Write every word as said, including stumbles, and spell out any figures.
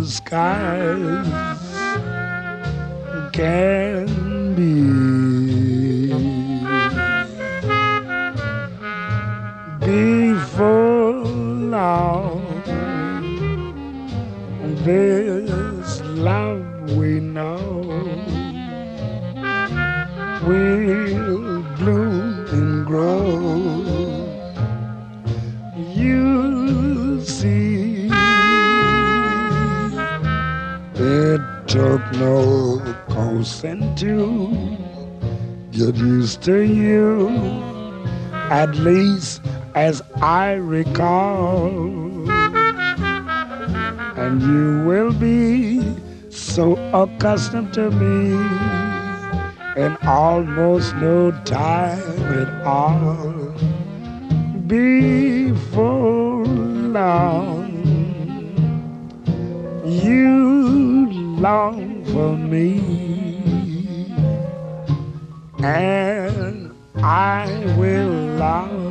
blue skies can be. Before long, this love we know will bloom and grow. You see, it took no consent to get used to you, at least as I recall. And you will be so accustomed to me in almost no time at all. Before long, you long for me, and I will long